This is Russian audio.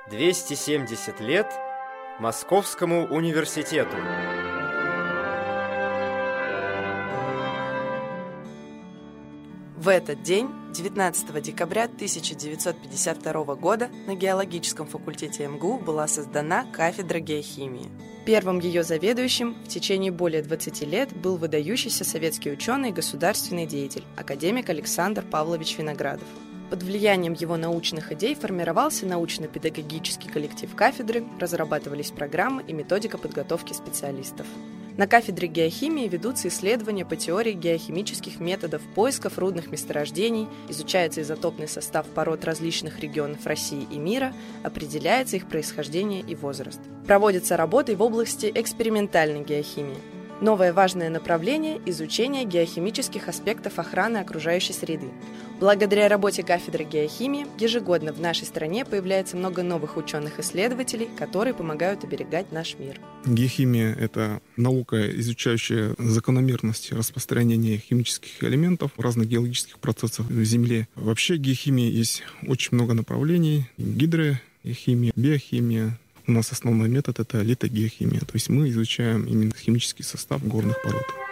270 лет Московскому университету. В этот день, 19 декабря 1952 года, на геологическом факультете МГУ была создана кафедра геохимии. Первым ее заведующим в течение более 20 лет был выдающийся советский ученый и государственный деятель, академик Александр Павлович Виноградов. Под влиянием его научных идей формировался научно-педагогический коллектив кафедры, разрабатывались программы и методика подготовки специалистов. На кафедре геохимии ведутся исследования по теории геохимических методов поисков рудных месторождений, изучается изотопный состав пород различных регионов России и мира, определяется их происхождение и возраст. Проводятся работы в области экспериментальной геохимии. Новое важное направление – изучение геохимических аспектов охраны окружающей среды. Благодаря работе кафедры геохимии ежегодно в нашей стране появляется много новых ученых-исследователей, которые помогают оберегать наш мир. Геохимия — это наука, изучающая закономерности распространения химических элементов в разных геологических процессах в Земле. Вообще геохимии есть очень много направлений. Гидрогеохимия, биохимия. У нас основной метод — это литогеохимия, то есть мы изучаем именно химический состав горных пород.